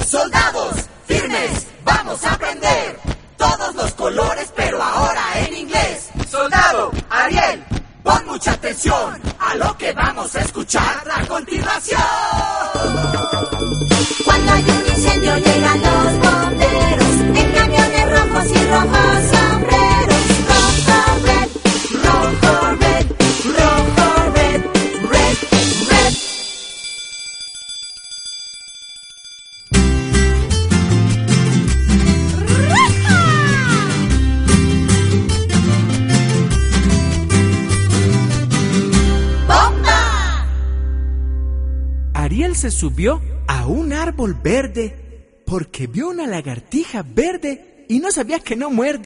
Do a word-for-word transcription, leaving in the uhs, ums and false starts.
Soldados, firmes, vamos a aprender todos los colores, pero ahora en inglés. Soldado, Ariel, pon mucha atención a lo que vamos a escuchar a continuación. Cuando hay un incendio llegan los bomberos en camiones rojos y rojos sombreros. Rojo, red, rojo, red, rojo, red, red, red. ¡Bomba! Ariel se subió a un árbol verde porque vio una lagartija verde y no sabía que no muerde.